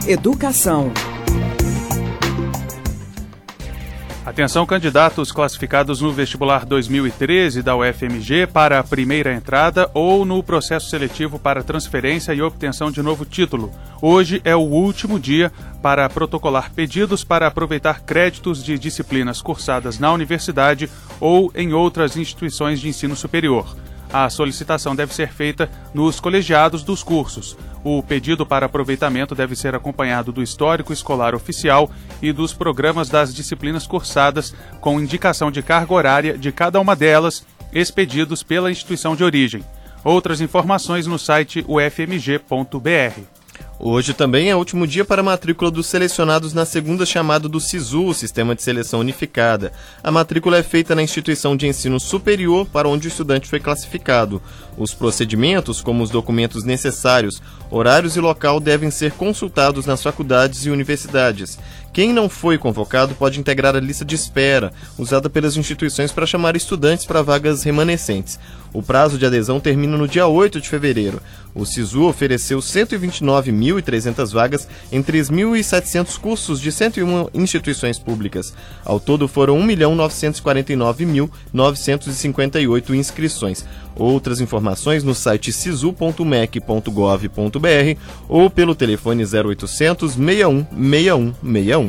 Educação. Atenção, candidatos classificados no vestibular 2013 da UFMG para a primeira entrada ou no processo seletivo para transferência e obtenção de novo título. Hoje é o último dia para protocolar pedidos para aproveitar créditos de disciplinas cursadas na universidade ou em outras instituições de ensino superior. A solicitação deve ser feita nos colegiados dos cursos. O pedido para aproveitamento deve ser acompanhado do histórico escolar oficial e dos programas das disciplinas cursadas, com indicação de carga horária de cada uma delas, expedidos pela instituição de origem. Outras informações no site ufmg.br. Hoje também é o último dia para a matrícula dos selecionados na segunda chamada do SISU, Sistema de Seleção Unificada. A matrícula é feita na instituição de ensino superior para onde o estudante foi classificado. Os procedimentos, como os documentos necessários, horários e local, devem ser consultados nas faculdades e universidades. Quem não foi convocado pode integrar a lista de espera, usada pelas instituições para chamar estudantes para vagas remanescentes. O prazo de adesão termina no dia 8 de fevereiro. O SISU ofereceu 129.300 vagas em 3.700 cursos de 101 instituições públicas. Ao todo foram 1.949.958 inscrições. Outras informações no site sisu.mec.gov.br ou pelo telefone 0800 61 61 61.